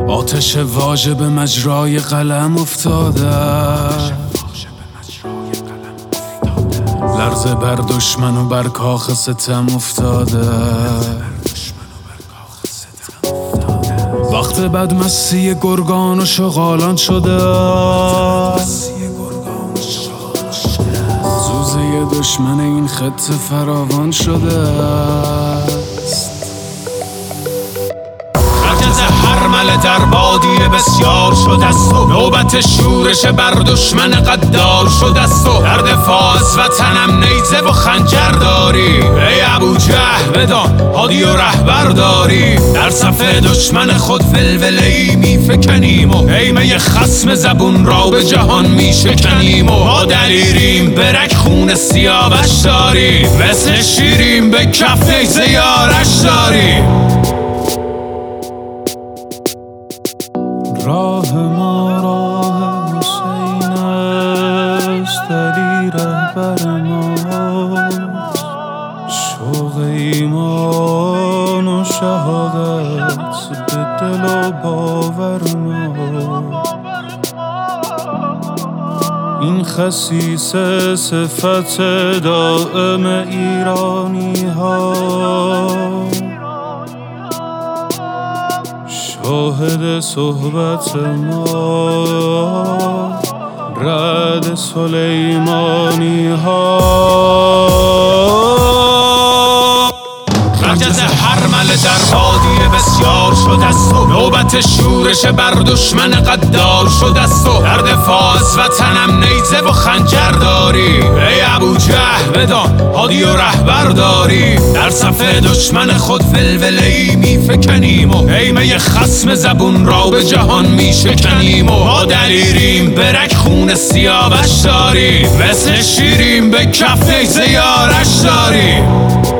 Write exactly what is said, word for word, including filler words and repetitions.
آتش واژه به مجرای قلم افتاده، لرزه بر دشمن و بر کاخ ستم افتاده. وقت بدمستی گرگان و شغالان شده، زوزه دشمن این خطه فراوان شده است. مرکز هرمله در بادیه بسیار شده است و نوبت شورش بر دشمن قدار شده است و در دفاع از وطنم نیزه و خنجر داری. ای ابوجهل بدان هادی و رهبر داری، در صف دشمن خود ولوله‌ای میفکنیم و ایمه خصم زبون را به جهان میشکنیم و ما دلیریم برک خون سیاوش داری، مثل شیریم به کف نیزه یارش داری. راه ما راه حسین است، علی رهبر ماست، شوق ایمان و شهادت به دل و باور ما. این خسیس صفت دائم ایرانی ها، شاهد صحبت ما، رعد سلیمانی ها. مرکز هرمله در بادیه بسیار شده است و نوبت شورش بر دشمن قدار شده است و در دفاع از وطنم نیزه و خنجر داری. ای ابوجهل بدان هادی و رهبر داری، در صف دشمن خود ولوله‌ای میفکنیم و ایمه خصم زبون را به جهان میشکنیم و ما دلیریم برک خون سیاوش داری، مثل شیریم به کف نیزه یارش داری.